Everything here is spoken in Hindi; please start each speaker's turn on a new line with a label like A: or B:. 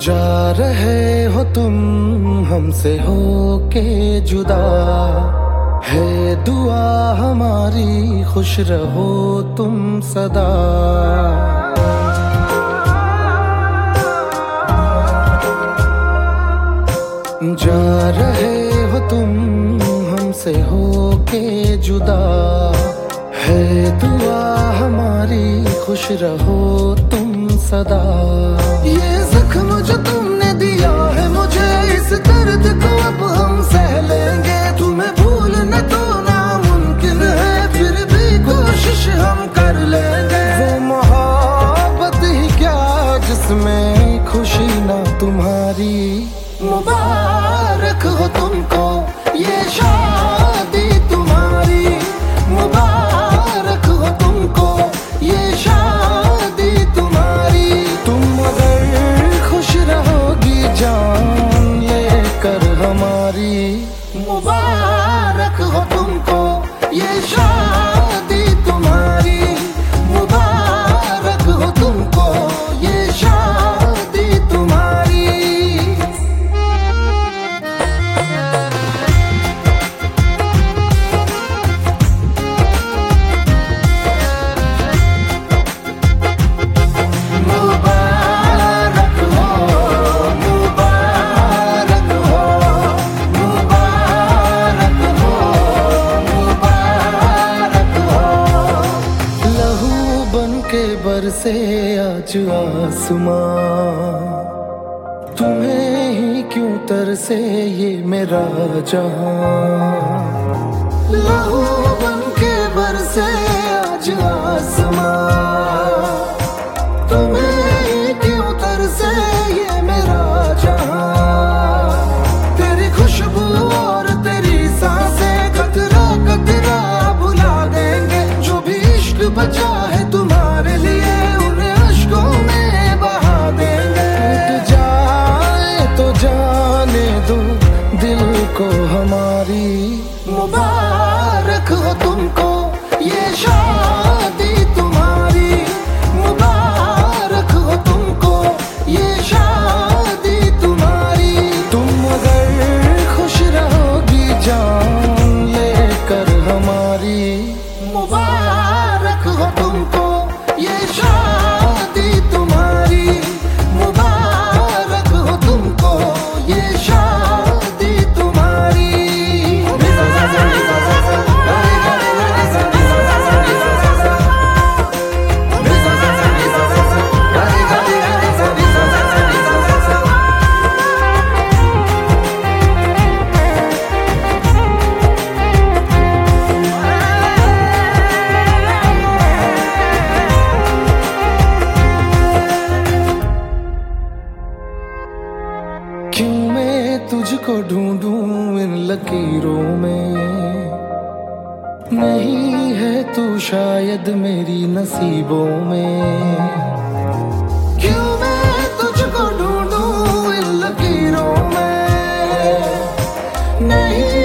A: जा रहे हो तुम हमसे हो के जुदा, है दुआ हमारी खुश रहो तुम सदा। जा रहे हो तुम हमसे हो के जुदा, है दुआ हमारी खुश रहो तुम सदा। ये जख्म जो तुमने दिया है मुझे, इस दर्द को अब हम सह लेंगे। तुम्हें भूलना तो नामुमकिन है, फिर भी कोशिश हम कर लेंगे। वो मोहब्बत ही क्या जिसमें खुशी ना तुम्हारी। मुबारक हो तुमको ये शादी तुम्हारी, मुबारक हो तुमको ये शादी तुम्हारी। तुम अगर खुश रहोगी जान लेकर हमारी, मुबारक हो तुमको ये शादी तुम्हारी, मुबारक हो तुमको ये शादी तुम्हारी। बरसे आज आसमां, तुम्हें ही क्यों तरसे ये मेरा जहां। लहू बन के बरसे आज आसमां, तुम्हें ही क्यों तरसे ये मेरा जहां। तेरी खुशबू और तेरी सांसें कतरा कतरा भुला देंगे। जो भी इश्क बचा है तुम्हारे लिए उन्हें अश्कों में बहा देंगे। टूट जाए तो जाने दो दिल को हमारी, मुबारक हो तुमको ये शादी तुम्हारी, मुबारक हो तुमको ये शादी तुम्हारी। तुम अगर खुश रहोगी जान लेकर हमारी, मुबारक हो तुमको ये शादी तुम्हारी, मुबारक हो तुमको ये शादी तुम्हारी। क्यों मैं तुझको ढूंढूं इन लकीरों में, नहीं है तू शायद मेरी नसीबों में। क्यों मैं तुझको ढूंढूं इन लकीरों में, नहीं